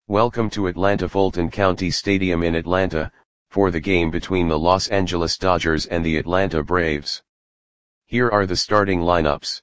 Welcome to Atlanta Fulton County Stadium in Atlanta, for the game between the Los Angeles Dodgers and the Atlanta Braves. Here are the starting lineups.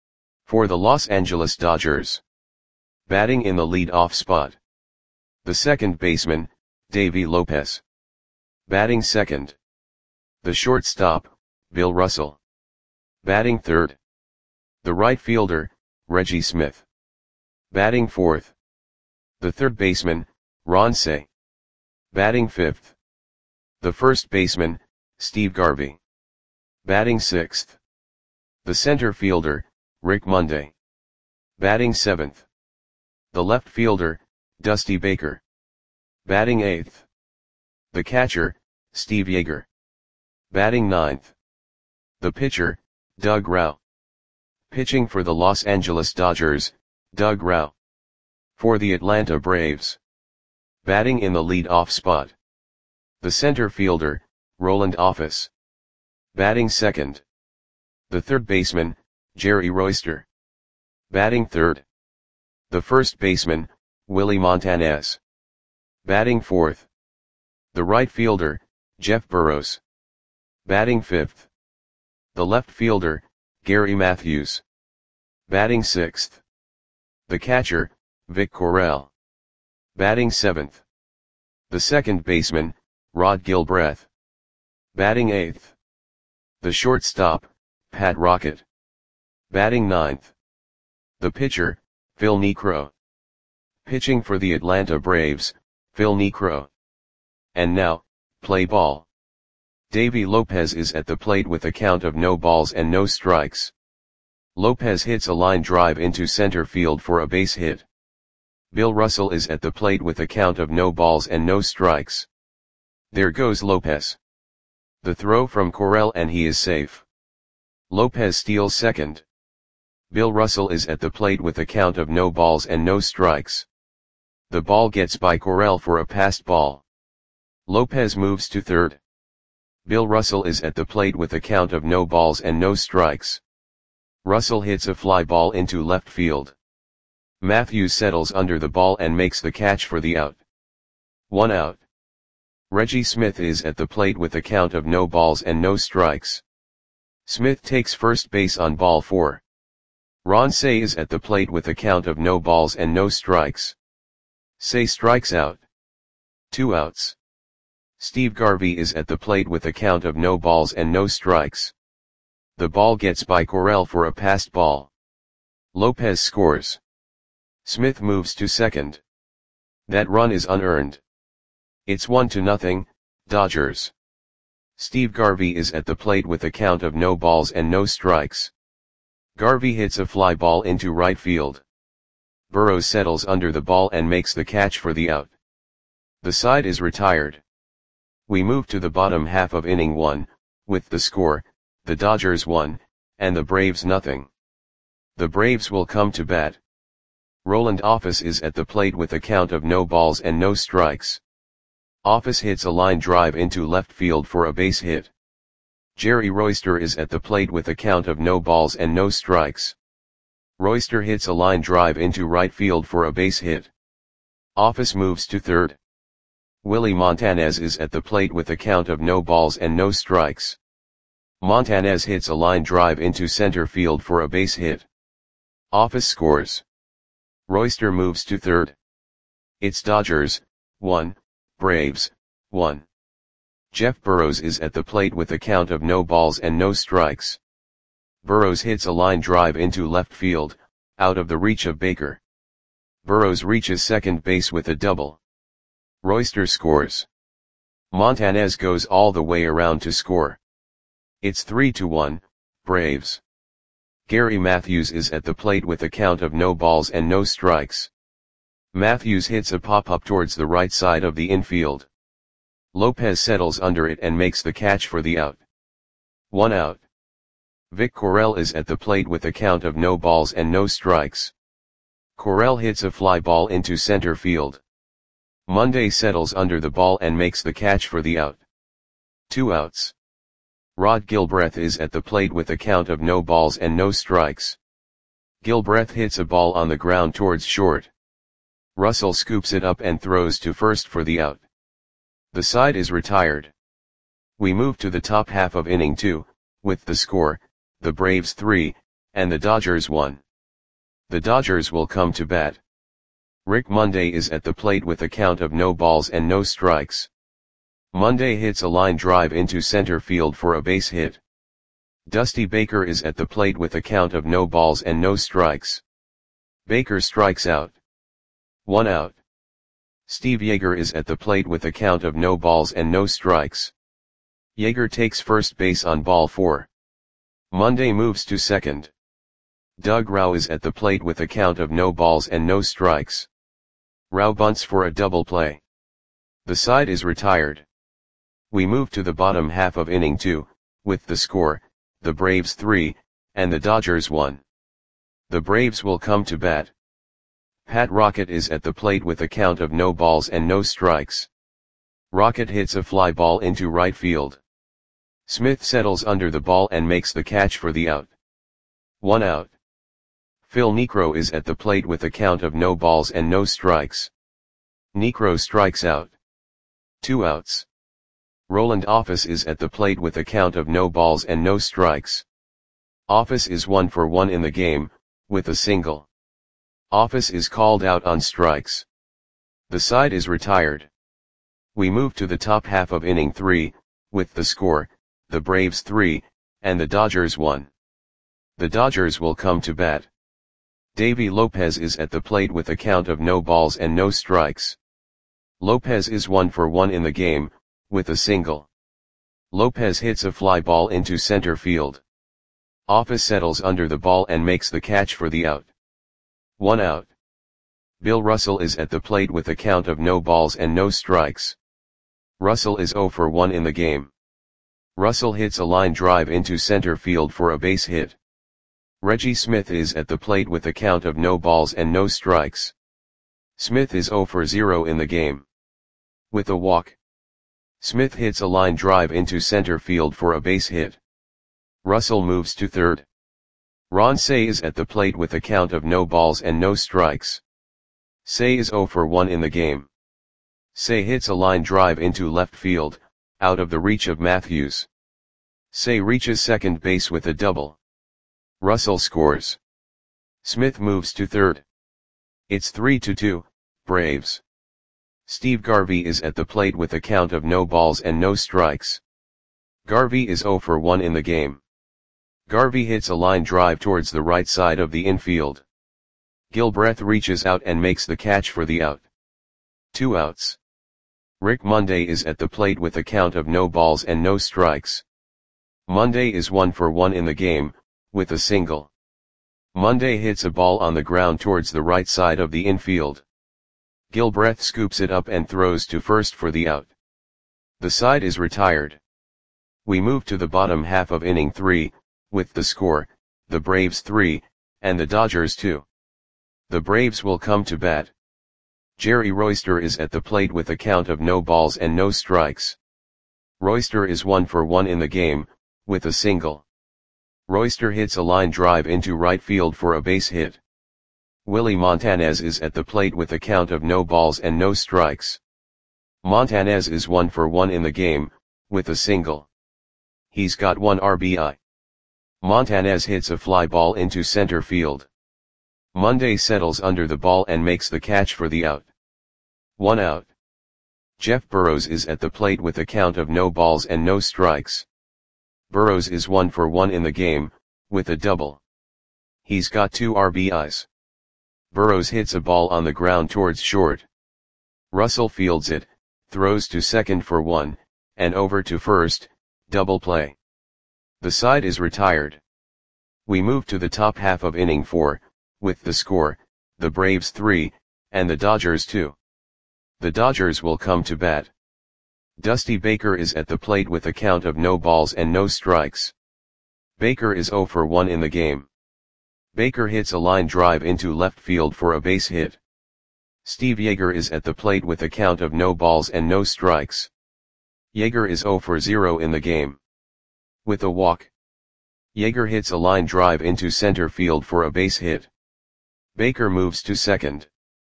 For the Los Angeles Dodgers. Batting in the lead-off spot. The second baseman, Davey Lopez. Batting second. The shortstop, Bill Russell. Batting third. The right fielder, Reggie Smith. Batting fourth. The third baseman, Ron Cey. Batting fifth. The first baseman, Steve Garvey. Batting sixth. The center fielder, Rick Monday. Batting seventh. The left fielder, Dusty Baker. Batting eighth. The catcher, Steve Yeager. Batting ninth. The pitcher, Doug Rauch. Pitching for the Los Angeles Dodgers, Doug Rauch. For the Atlanta Braves. Batting in the lead-off spot. The center fielder, Roland Office. Batting second. The third baseman, Jerry Royster. Batting third. The first baseman, Willie Montanez. Batting fourth. The right fielder, Jeff Burroughs. Batting fifth. The left fielder, Gary Matthews. Batting sixth. The catcher, Vic Correll. Batting seventh. The second baseman, Rod Gilbreth. Batting eighth. The shortstop, Pat Rocket. Batting ninth. The pitcher, Phil Niekro. Pitching for the Atlanta Braves, Phil Niekro. And now, play ball. Davey Lopez is at the plate with a count of no balls and no strikes. Lopez hits a line drive into center field for a base hit. Bill Russell is at the plate with a count of no balls and no strikes. There goes Lopez. The throw from Correll and he is safe. Lopez steals second. Bill Russell is at the plate with a count of no balls and no strikes. The ball gets by Correll for a passed ball. Lopez moves to third. Bill Russell is at the plate with a count of no balls and no strikes. Russell hits a fly ball into left field. Matthews settles under the ball and makes the catch for the out. 1 out. Reggie Smith is at the plate with a count of no balls and no strikes. Smith takes first base on ball 4. Ron Cey is at the plate with a count of no balls and no strikes. Cey strikes out. 2 outs. Steve Garvey is at the plate with a count of no balls and no strikes. The ball gets by Correll for a passed ball. Lopez scores. Smith moves to second. That run is unearned. It's 1-0, Dodgers. Steve Garvey is at the plate with a count of no balls and no strikes. Garvey hits a fly ball into right field. Burroughs settles under the ball and makes the catch for the out. The side is retired. We move to the bottom half of inning 1, with the score, the Dodgers 1, and the Braves 0. The Braves will come to bat. Roland Office is at the plate with a count of no balls and no strikes. Office hits a line drive into left field for a base hit. Jerry Royster is at the plate with a count of no balls and no strikes. Royster hits a line drive into right field for a base hit. Office moves to third. Willie Montanez is at the plate with a count of no balls and no strikes. Montanez hits a line drive into center field for a base hit. Office scores. Royster moves to third. It's Dodgers, 1, Braves, 1. Jeff Burroughs is at the plate with a count of no balls and no strikes. Burroughs hits a line drive into left field, out of the reach of Baker. Burroughs reaches second base with a double. Royster scores. Montanez goes all the way around to score. It's 3-1, Braves. Gary Matthews is at the plate with a count of no balls and no strikes. Matthews hits a pop-up towards the right side of the infield. Lopez settles under it and makes the catch for the out. 1 out. Vic Correll is at the plate with a count of no balls and no strikes. Correll hits a fly ball into center field. Monday settles under the ball and makes the catch for the out. 2 outs. Rod Gilbreth is at the plate with a count of no balls and no strikes. Gilbreth hits a ball on the ground towards short. Russell scoops it up and throws to first for the out. The side is retired. We move to the top half of inning 2, with the score, the Braves 3, and the Dodgers 1. The Dodgers will come to bat. Rick Monday is at the plate with a count of no balls and no strikes. Monday hits a line drive into center field for a base hit. Dusty Baker is at the plate with a count of no balls and no strikes. Baker strikes out. 1 out. Steve Yeager is at the plate with a count of no balls and no strikes. Yeager takes first base on ball 4. Monday moves to second. Doug Rauch is at the plate with a count of no balls and no strikes. Rauch bunts for a double play. The side is retired. We move to the bottom half of inning 2, with the score, the Braves 3, and the Dodgers 1. The Braves will come to bat. Pat Rocket is at the plate with a count of no balls and no strikes. Rocket hits a fly ball into right field. Smith settles under the ball and makes the catch for the out. 1 out. Phil Niekro is at the plate with a count of no balls and no strikes. Niekro strikes out. 2 outs. Roland Office is at the plate with a count of no balls and no strikes. Office is 1 for 1 in the game, with a single. Office is called out on strikes. The side is retired. We move to the top half of inning 3, with the score, the Braves 3, and the Dodgers 1. The Dodgers will come to bat. Davy Lopez is at the plate with a count of no balls and no strikes. Lopez is 1 for 1 in the game, with a single. Lopez hits a fly ball into center field. Office settles under the ball and makes the catch for the out. 1 out. Bill Russell is at the plate with a count of no balls and no strikes. Russell is 0 for 1 in the game. Russell hits a line drive into center field for a base hit. Reggie Smith is at the plate with a count of no balls and no strikes. Smith is 0 for 0 in the game. With a walk. Smith hits a line drive into center field for a base hit. Russell moves to third. Ron Cey is at the plate with a count of no balls and no strikes. Cey is 0 for 1 in the game. Cey hits a line drive into left field, out of the reach of Matthews. Cey reaches second base with a double. Russell scores. Smith moves to third. It's 3-2, Braves. Steve Garvey is at the plate with a count of no balls and no strikes. Garvey is 0 for 1 in the game. Garvey hits a line drive towards the right side of the infield. Gilbreth reaches out and makes the catch for the out. 2 outs. Rick Monday is at the plate with a count of no balls and no strikes. Monday is 1 for 1 in the game, with a single. Monday hits a ball on the ground towards the right side of the infield. Gilbreth scoops it up and throws to first for the out. The side is retired. We move to the bottom half of inning 3, with the score, the Braves 3, and the Dodgers 2. The Braves will come to bat. Jerry Royster is at the plate with a count of no balls and no strikes. Royster is 1 for 1 in the game, with a single. Royster hits a line drive into right field for a base hit. Willie Montanez is at the plate with a count of no balls and no strikes. Montanez is 1 for 1 in the game, with a single. He's got 1 RBI. Montanez hits a fly ball into center field. Monday settles under the ball and makes the catch for the out. 1 out. Jeff Burrows is at the plate with a count of no balls and no strikes. Burrows is 1 for 1 in the game, with a double. He's got 2 RBIs. Burrows hits a ball on the ground towards short. Russell fields it, throws to second for 1, and over to first, double play. The side is retired. We move to the top half of inning 4, with the score, the Braves 3, and the Dodgers 2. The Dodgers will come to bat. Dusty Baker is at the plate with a count of no balls and no strikes. Baker is 0 for 1 in the game. Baker hits a line drive into left field for a base hit. Steve Yeager is at the plate with a count of no balls and no strikes. Yeager is 0 for 0 in the game. With a walk. Yeager hits a line drive into center field for a base hit. Baker moves to second.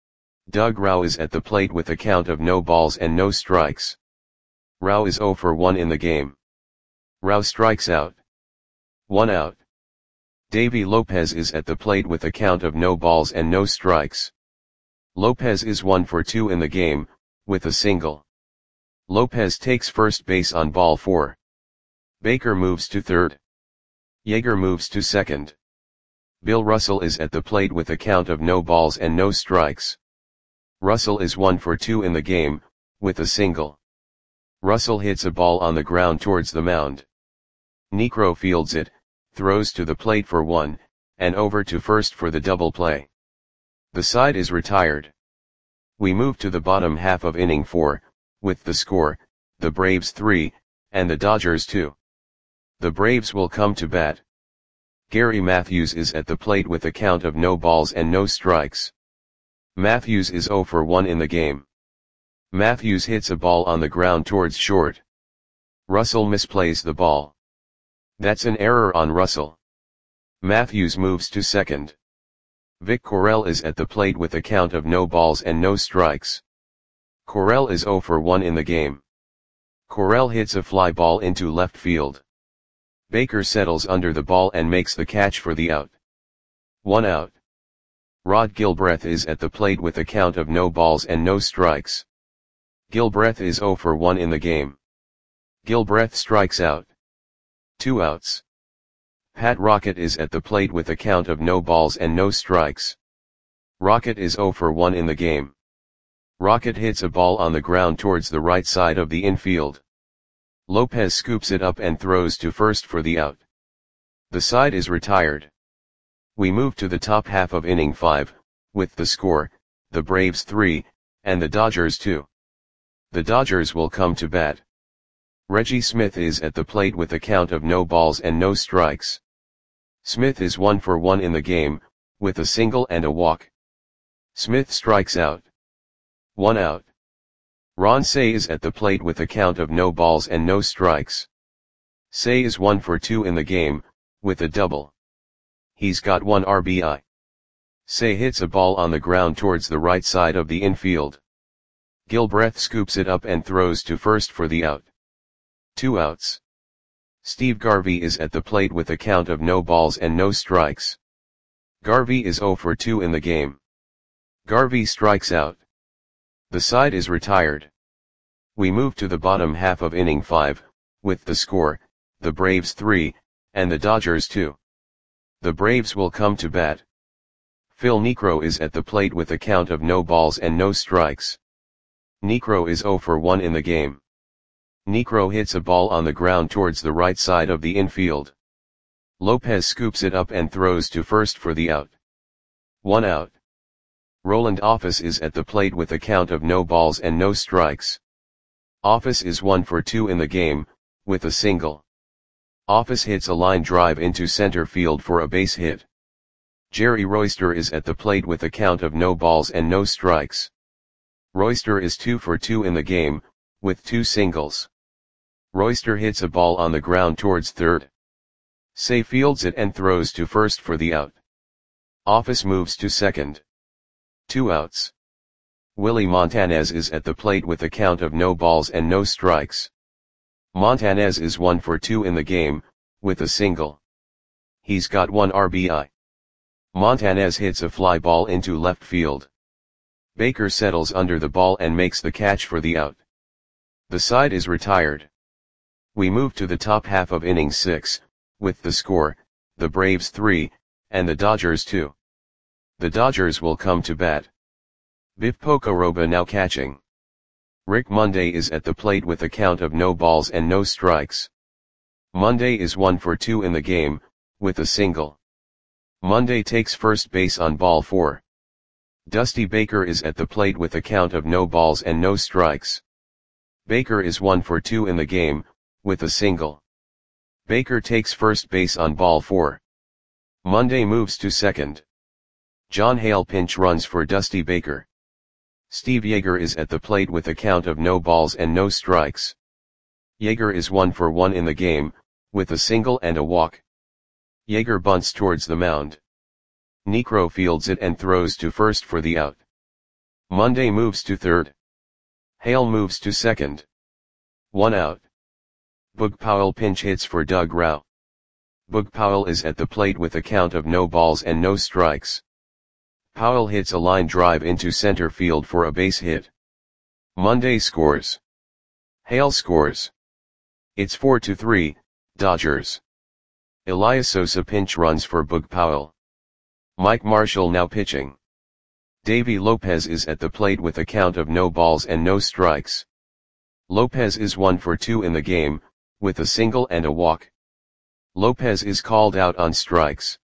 Doug Rauh is at the plate with a count of no balls and no strikes. Rauh is 0 for 1 in the game. Rauh strikes out. 1 out. Davy Lopez is at the plate with a count of no balls and no strikes. Lopez is 1 for 2 in the game, with a single. Lopez takes first base on ball 4. Baker moves to third. Yeager moves to second. Bill Russell is at the plate with a count of no balls and no strikes. Russell is 1 for 2 in the game, with a single. Russell hits a ball on the ground towards the mound. Niekro fields it, throws to the plate for 1, and over to first for the double play. The side is retired. We move to the bottom half of inning 4, with the score, the Braves 3, and the Dodgers 2. The Braves will come to bat. Gary Matthews is at the plate with a count of no balls and no strikes. Matthews is 0 for 1 in the game. Matthews hits a ball on the ground towards short. Russell misplays the ball. That's an error on Russell. Matthews moves to second. Vic Correll is at the plate with a count of no balls and no strikes. Correll is 0 for 1 in the game. Correll hits a fly ball into left field. Baker settles under the ball and makes the catch for the out. 1 out. Rod Gilbreth is at the plate with a count of no balls and no strikes. Gilbreth is 0 for 1 in the game. Gilbreth strikes out. 2 outs. Pat Rocket is at the plate with a count of no balls and no strikes. Rocket is 0 for 1 in the game. Rocket hits a ball on the ground towards the right side of the infield. Lopez scoops it up and throws to first for the out. The side is retired. We move to the top half of inning 5, with the score, the Braves 3, and the Dodgers 2. The Dodgers will come to bat. Reggie Smith is at the plate with a count of no balls and no strikes. Smith is 1 for 1 in the game, with a single and a walk. Smith strikes out. 1 out. Ron Cey is at the plate with a count of no balls and no strikes. Cey is 1 for 2 in the game, with a double. He's got 1 RBI. Cey hits a ball on the ground towards the right side of the infield. Gilbreth scoops it up and throws to first for the out. 2 outs. Steve Garvey is at the plate with a count of no balls and no strikes. Garvey is 0 for 2 in the game. Garvey strikes out. The side is retired. We move to the bottom half of inning 5, with the score, the Braves 3, and the Dodgers 2. The Braves will come to bat. Phil Niekro is at the plate with a count of no balls and no strikes. Niekro is 0 for 1 in the game. Niekro hits a ball on the ground towards the right side of the infield. Lopez scoops it up and throws to first for the out. 1 out. Roland Office is at the plate with a count of no balls and no strikes. Office is 1 for 2 in the game, with a single. Office hits a line drive into center field for a base hit. Jerry Royster is at the plate with a count of no balls and no strikes. Royster is 2 for 2 in the game, with 2 singles. Royster hits a ball on the ground towards third. Cey fields it and throws to first for the out. Office moves to second. 2 outs. Willie Montanez is at the plate with a count of no balls and no strikes. Montanez is 1 for 2 in the game, with a single. He's got 1 RBI. Montanez hits a fly ball into left field. Baker settles under the ball and makes the catch for the out. The side is retired. We move to the top half of inning 6, with the score, the Braves 3, and the Dodgers 2. The Dodgers will come to bat. Biff Pocoroba now catching. Rick Monday is at the plate with a count of no balls and no strikes. Monday is 1 for 2 in the game, with a single. Monday takes first base on ball 4. Dusty Baker is at the plate with a count of no balls and no strikes. Baker is 1 for 2 in the game, with a single. Baker takes first base on ball 4. Monday moves to second. John Hale pinch runs for Dusty Baker. Steve Yeager is at the plate with a count of no balls and no strikes. Yeager is 1 for 1 in the game, with a single and a walk. Yeager bunts towards the mound. Niekro fields it and throws to first for the out. Monday moves to third. Hale moves to second. 1 out. Boog Powell pinch hits for Doug Rauch. Boog Powell is at the plate with a count of no balls and no strikes. Powell hits a line drive into center field for a base hit. Monday scores. Hale scores. It's 4-3, Dodgers. Elias Sosa pinch runs for Boog Powell. Mike Marshall now pitching. Davy Lopez is at the plate with a count of no balls and no strikes. Lopez is 1 for 2 in the game, with a single and a walk. Lopez is called out on strikes.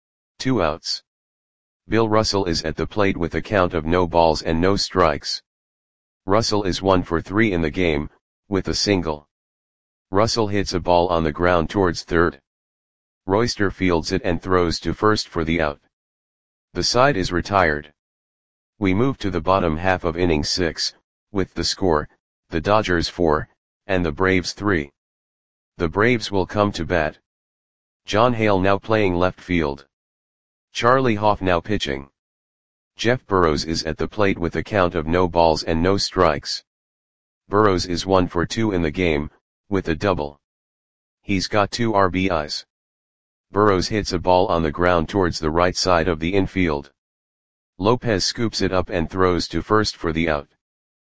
2 outs. Bill Russell is at the plate with a count of no balls and no strikes. Russell is 1 for 3 in the game, with a single. Russell hits a ball on the ground towards third. Royster fields it and throws to first for the out. The side is retired. We move to the bottom half of inning 6, with the score, the Dodgers 4, and the Braves 3. The Braves will come to bat. John Hale now playing left field. Charlie Hoff now pitching. Jeff Burrows is at the plate with a count of no balls and no strikes. Burrows is 1 for 2 in the game, with a double. He's got 2 RBIs. Burrows hits a ball on the ground towards the right side of the infield. Lopez scoops it up and throws to first for the out.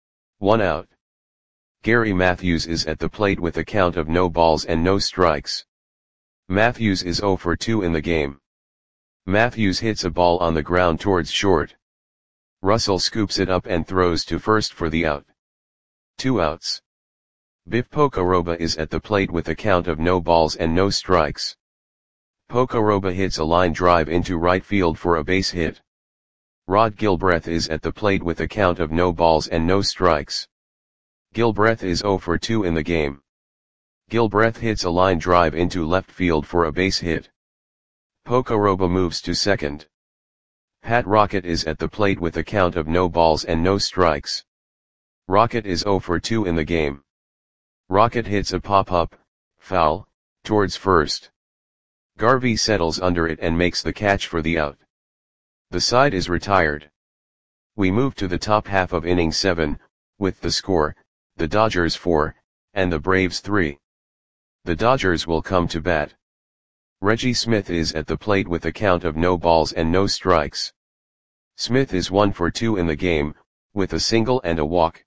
1 out. Gary Matthews is at the plate with a count of no balls and no strikes. Matthews is 0 for 2 in the game. Matthews hits a ball on the ground towards short. Russell scoops it up and throws to first for the out. 2 outs. Biff Pocoroba is at the plate with a count of no balls and no strikes. Pocoroba hits a line drive into right field for a base hit. Rod Gilbreth is at the plate with a count of no balls and no strikes. Gilbreth is 0 for 2 in the game. Gilbreth hits a line drive into left field for a base hit. Pocoroba moves to second. Pat Rocket is at the plate with a count of no balls and no strikes. Rocket is 0 for 2 in the game. Rocket hits a pop-up, foul, towards first. Garvey settles under it and makes the catch for the out. The side is retired. We move to the top half of inning 7, with the score, the Dodgers 4, and the Braves 3. The Dodgers will come to bat. Reggie Smith is at the plate with a count of no balls and no strikes. Smith is 1 for 2 in the game, with a single and a walk.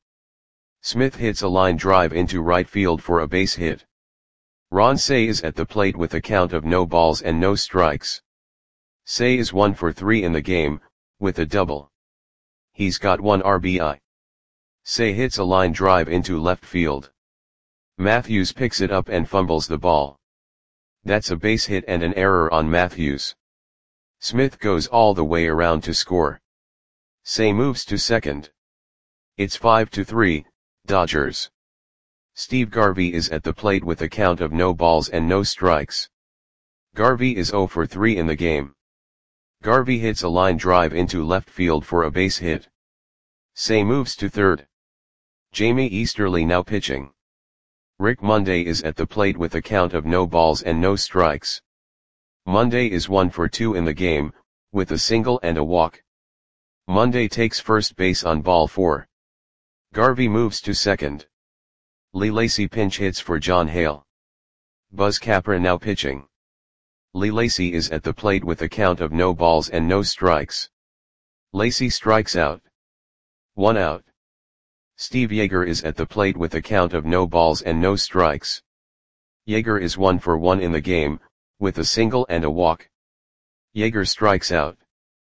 Smith hits a line drive into right field for a base hit. Ron Cey is at the plate with a count of no balls and no strikes. Cey is 1 for 3 in the game, with a double. He's got 1 RBI. Cey hits a line drive into left field. Matthews picks it up and fumbles the ball. That's a base hit and an error on Matthews. Smith goes all the way around to score. Cey moves to second. It's 5-3, Dodgers. Steve Garvey is at the plate with a count of no balls and no strikes. Garvey is 0 for 3 in the game. Garvey hits a line drive into left field for a base hit. Cey moves to third. Jamie Easterly now pitching. Rick Monday is at the plate with a count of no balls and no strikes. Monday is 1 for 2 in the game, with a single and a walk. Monday takes first base on ball 4. Garvey moves to second. Lee Lacy pinch hits for John Hale. Buzz Capra now pitching. Lee Lacy is at the plate with a count of no balls and no strikes. Lacy strikes out. 1 out. Steve Yeager is at the plate with a count of no balls and no strikes. Yeager is 1 for 1 in the game, with a single and a walk. Yeager strikes out.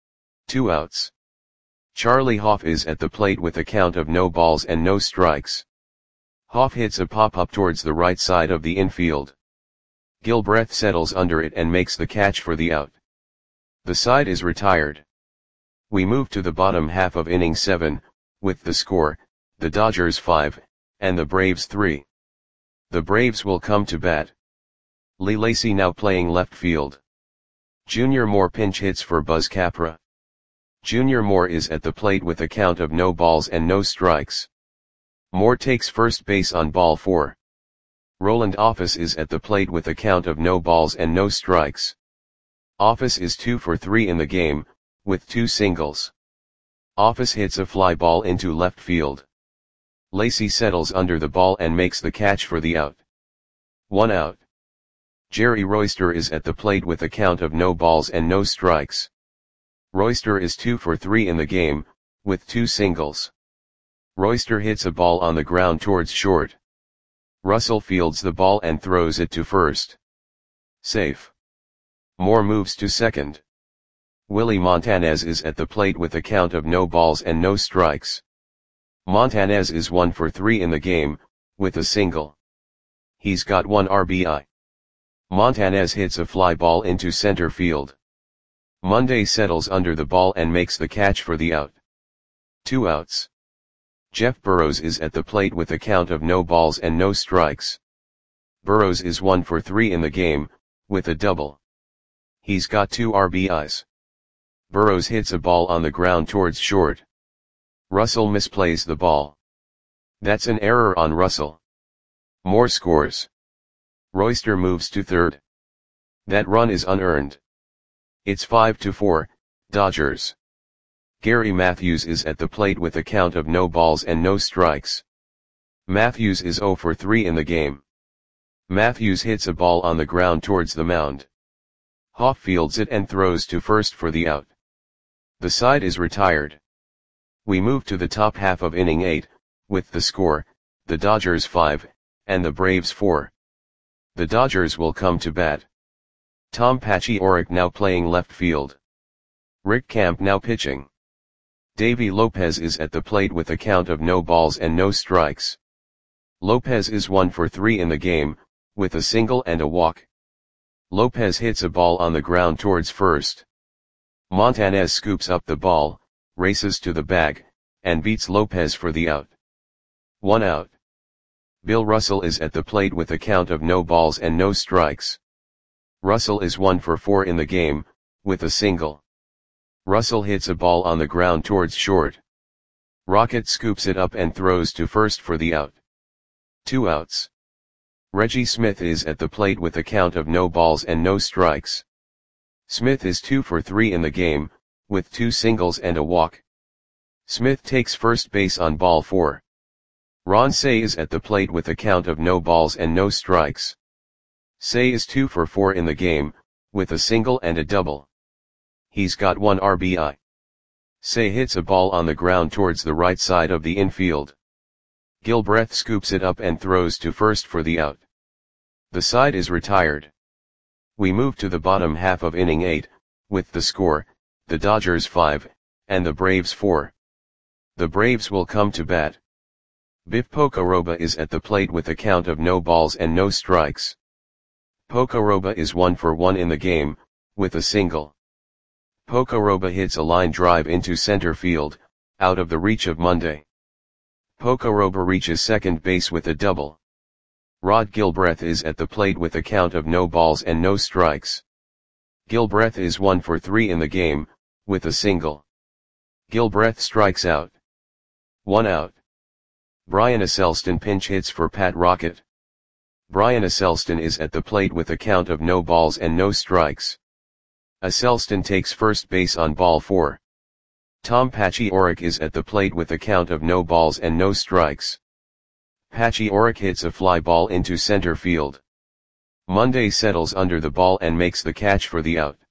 2 outs. Charlie Hoff is at the plate with a count of no balls and no strikes. Hoff hits a pop-up towards the right side of the infield. Gilbreth settles under it and makes the catch for the out. The side is retired. We move to the bottom half of inning 7, with the score, the Dodgers 5, and the Braves 3. The Braves will come to bat. Lee Lacy now playing left field. Junior Moore pinch hits for Buzz Capra. Junior Moore is at the plate with a count of no balls and no strikes. Moore takes first base on ball 4. Roland Office is at the plate with a count of no balls and no strikes. Office is 2 for 3 in the game, with 2 singles. Office hits a fly ball into left field. Lacey settles under the ball and makes the catch for the out. 1 out. Jerry Royster is at the plate with a count of no balls and no strikes. Royster is 2 for 3 in the game, with 2 singles. Royster hits a ball on the ground towards short. Russell fields the ball and throws it to first. Safe. Moore moves to second. Willie Montanez is at the plate with a count of no balls and no strikes. Montanez is 1 for 3 in the game, with a single. He's got 1 RBI. Montanez hits a fly ball into center field. Monday settles under the ball and makes the catch for the out. 2 outs. Jeff Burrows is at the plate with a count of no balls and no strikes. Burrows is 1 for 3 in the game, with a double. He's got 2 RBIs. Burrows hits a ball on the ground towards short. Russell misplays the ball. That's an error on Russell. Moore scores. Royster moves to third. That run is unearned. It's 5-4, Dodgers. Gary Matthews is at the plate with a count of no balls and no strikes. Matthews is 0 for 3 in the game. Matthews hits a ball on the ground towards the mound. Hoff fields it and throws to first for the out. The side is retired. We move to the top half of inning 8, with the score, the Dodgers 5, and the Braves 4. The Dodgers will come to bat. Tom Paciorek now playing left field. Rick Camp now pitching. Davy Lopez is at the plate with a count of no balls and no strikes. Lopez is 1 for 3 in the game, with a single and a walk. Lopez hits a ball on the ground towards first. Montanez scoops up the ball, races to the bag, and beats Lopez for the out. 1 out. Bill Russell is at the plate with a count of no balls and no strikes. Russell is 1 for 4 in the game, with a single. Russell hits a ball on the ground towards short. Rocket scoops it up and throws to first for the out. 2 outs. Reggie Smith is at the plate with a count of no balls and no strikes. Smith is 2 for 3 in the game, with 2 singles and a walk. Smith takes first base on ball 4. Ron Cey is at the plate with a count of no balls and no strikes. Cey is 2 for 4 in the game, with a single and a double. He's got 1 RBI. Cey hits a ball on the ground towards the right side of the infield. Gilbreth scoops it up and throws to first for the out. The side is retired. We move to the bottom half of inning 8, with the score, the Dodgers 5, and the Braves 4. The Braves will come to bat. Biff Pocoroba is at the plate with a count of no balls and no strikes. Pocoroba is 1 for 1 in the game, with a single. Pocoroba hits a line drive into center field, out of the reach of Monday. Pocoroba reaches second base with a double. Rod Gilbreth is at the plate with a count of no balls and no strikes. Gilbreth is 1 for 3 in the game, with a single. Gilbreth strikes out. 1 out. Brian Asselston pinch hits for Pat Rocket. Brian Asselston is at the plate with a count of no balls and no strikes. Asselston takes first base on ball 4. Tom Paciorek is at the plate with a count of no balls and no strikes. Paciorek hits a fly ball into center field. Monday settles under the ball and makes the catch for the out.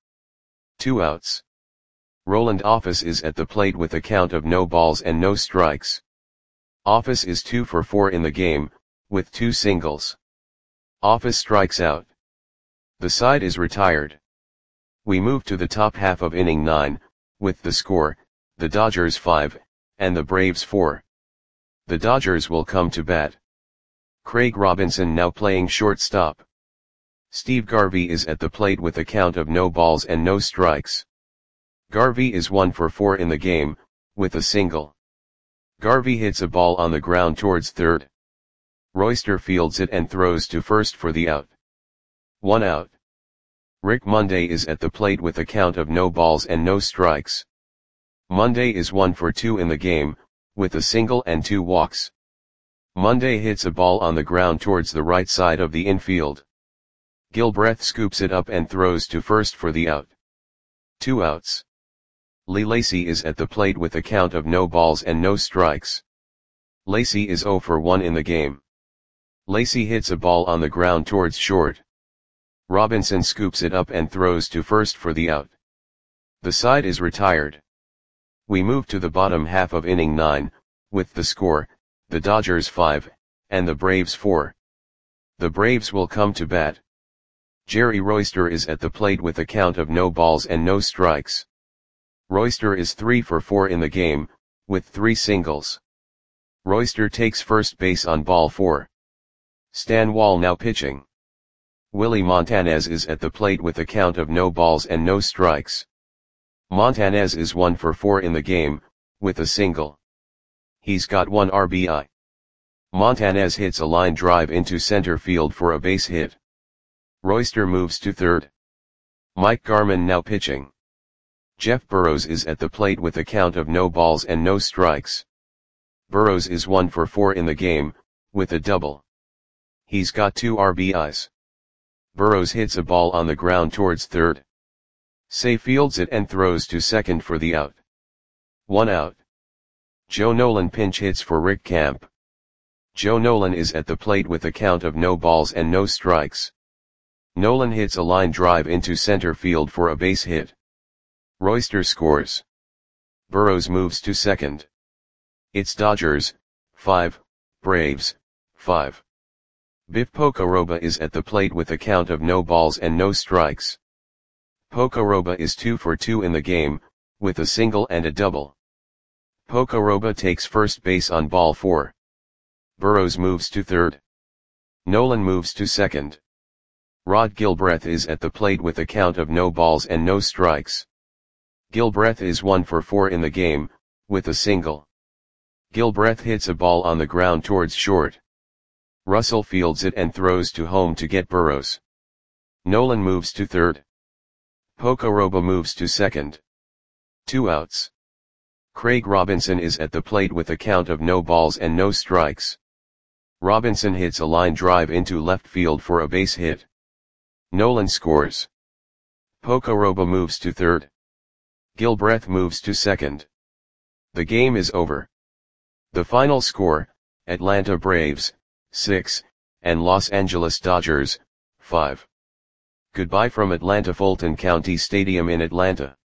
2 outs. Roland Office is at the plate with a count of no balls and no strikes. Office is 2 for 4 in the game, with 2 singles. Office strikes out. The side is retired. We move to the top half of inning 9, with the score, the Dodgers 5, and the Braves 4. The Dodgers will come to bat. Craig Robinson now playing shortstop. Steve Garvey is at the plate with a count of no balls and no strikes. Garvey is 1 for 4 in the game, with a single. Garvey hits a ball on the ground towards third. Royster fields it and throws to first for the out. 1 out. Rick Monday is at the plate with a count of no balls and no strikes. Monday is 1 for 2 in the game, with a single and 2 walks. Monday hits a ball on the ground towards the right side of the infield. Gilbreth scoops it up and throws to first for the out. 2 outs. Lee Lacy is at the plate with a count of no balls and no strikes. Lacy is 0 for 1 in the game. Lacy hits a ball on the ground towards short. Robinson scoops it up and throws to first for the out. The side is retired. We move to the bottom half of inning 9, with the score, the Dodgers 5, and the Braves 4. The Braves will come to bat. Jerry Royster is at the plate with a count of no balls and no strikes. Royster is 3 for 4 in the game, with 3 singles. Royster takes first base on ball 4. Stan Wall now pitching. Willie Montanez is at the plate with a count of no balls and no strikes. Montanez is 1 for 4 in the game, with a single. He's got 1 RBI. Montanez hits a line drive into center field for a base hit. Royster moves to third. Mike Garman now pitching. Jeff Burrows is at the plate with a count of no balls and no strikes. Burrows is 1 for 4 in the game, with a double. He's got 2 RBIs. Burrows hits a ball on the ground towards third. Say fields it and throws to second for the out. 1 out. Joe Nolan pinch hits for Rick Camp. Joe Nolan is at the plate with a count of no balls and no strikes. Nolan hits a line drive into center field for a base hit. Royster scores. Burrows moves to second. It's Dodgers 5, Braves 5. Biff Pocoroba is at the plate with a count of no balls and no strikes. Pocoroba is 2 for 2 in the game, with a single and a double. Pocoroba takes first base on ball 4. Burrows moves to third. Nolan moves to second. Rod Gilbreth is at the plate with a count of no balls and no strikes. Gilbreth is 1 for 4 in the game, with a single. Gilbreth hits a ball on the ground towards short. Russell fields it and throws to home to get Burrows. Nolan moves to third. Pocoroba moves to second. 2 outs. Craig Robinson is at the plate with a count of no balls and no strikes. Robinson hits a line drive into left field for a base hit. Nolan scores. Pocoroba moves to third. Gilbreth moves to second. The game is over. The final score, Atlanta Braves 6, and Los Angeles Dodgers 5. Goodbye from Atlanta Fulton County Stadium in Atlanta.